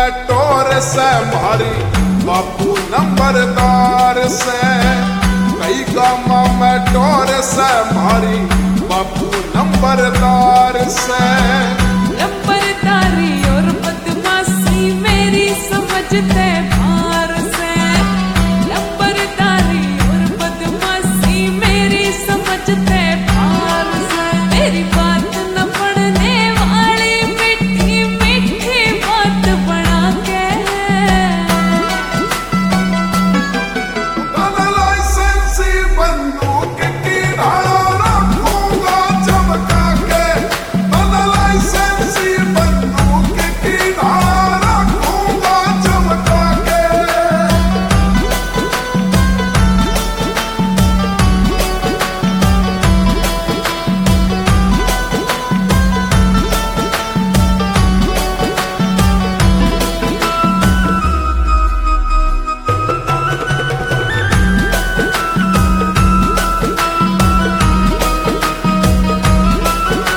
में टोर से मारी बापू नंबरदार से, कई गामा में टोर से मारी बापू नंबरदार से। नंबरदारी और बदमाशी मेरी समझते भार से, नंबरदारी और बदमाशी मेरी समझते भार से। मेरी बात न पढ़ने वाली मीठी मीठी बात बना के लाइसेंसी बंदूक की धार रखूंगा चमका के, लाइसेंसी बंदूक की धार रखूंगा चमका के।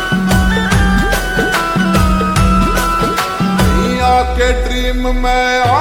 के ड्रीम में